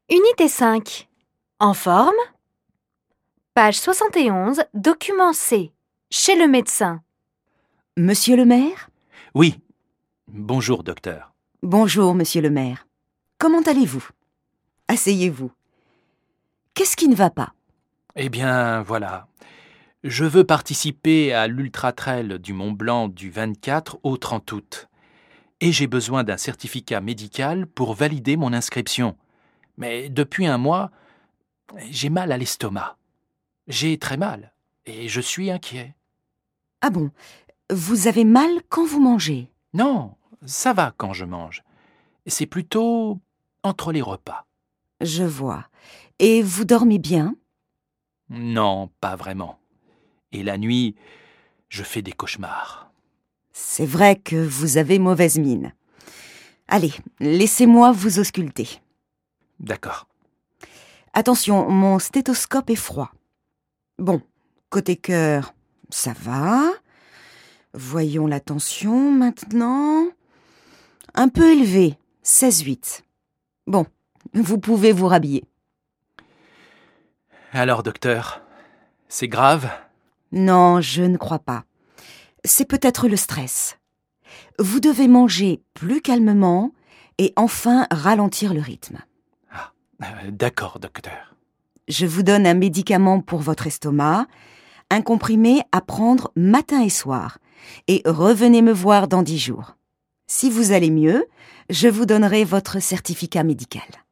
Unité 5. En forme. Page 71, document C. Chez le médecin. Monsieur le maire ? Oui. Bonjour, docteur. Bonjour, monsieur le maire. Comment allez-vous ? Asseyez-vous. Qu'est-ce qui ne va pas ? Eh bien, voilà. Je veux participer à l'Ultra-Trail du Mont-Blanc du 24 au 30 août. Et j'ai besoin d'un certificat médical pour valider mon inscription. Mais depuis un mois, j'ai mal à l'estomac. J'ai très mal et je suis inquiet. Ah bon ? Vous avez mal quand vous mangez ? Non, ça va quand je mange. C'est plutôt entre les repas. Je vois. Et vous dormez bien ? Non, pas vraiment. Et la nuit, je fais des cauchemars. C'est vrai que vous avez mauvaise mine. Allez, laissez-moi vous ausculter. D'accord. Attention, mon stéthoscope est froid. Bon, côté cœur, ça va. Voyons la tension maintenant. Un peu élevé, 16,8. Bon, vous pouvez vous rhabiller. Alors, docteur, c'est grave ? Non, je ne crois pas. C'est peut-être le stress. Vous devez manger plus calmement et enfin ralentir le rythme. D'accord, docteur. Je vous donne un médicament pour votre estomac, un comprimé à prendre matin et soir, et revenez me voir dans 10 jours. Si vous allez mieux, je vous donnerai votre certificat médical.